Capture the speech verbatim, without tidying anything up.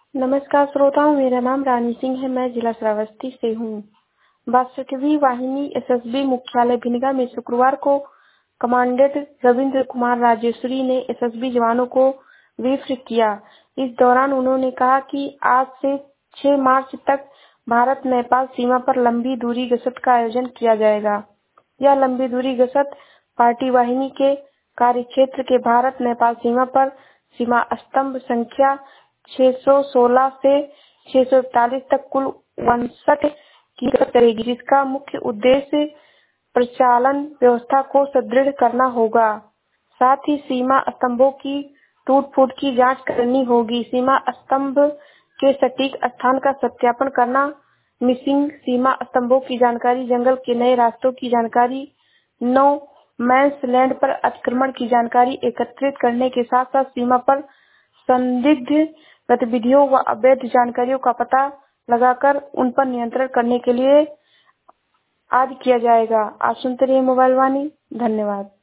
नमस्कार श्रोताओं, मेरा नाम रानी सिंह है। मैं जिला श्रावस्ती से हूँ। बासठवीं वाहिनी एसएसबी मुख्यालय भिनगा में शुक्रवार को कमांडेंट रविंद्र कुमार राजेश्वरी ने एसएसबी जवानों को ब्रीफ किया। इस दौरान उन्होंने कहा कि आज से छह मार्च तक भारत नेपाल सीमा पर लंबी दूरी गश्त का आयोजन किया जाएगा। यह लंबी दूरी गश्त पार्टी वाहिनी के कार्यक्षेत्र के भारत नेपाल सीमा पर सीमा स्तंभ संख्या छह सौ सोलह से छह सौ इकतालीस तक कुल उनसठ की गश्त करेगी, जिसका मुख्य उद्देश्य प्रचालन व्यवस्था को सुदृढ़ करना होगा। साथ ही सीमा स्तंभों की टूट-फूट की जांच करनी होगी। सीमा स्तंभ के सटीक स्थान का सत्यापन करना, मिसिंग सीमा स्तंभों की जानकारी, जंगल के नए रास्तों की जानकारी, नो मैंस लैंड पर अतिक्रमण की जानकारी एकत्रित करने के साथ साथ सीमा पर संदिग्ध गतिविधियों व अवैध जानकारियों का पता लगाकर उन पर नियंत्रण करने के लिए आदि किया जाएगा। आप सुनते रहिए मोबाइल वाणी। धन्यवाद।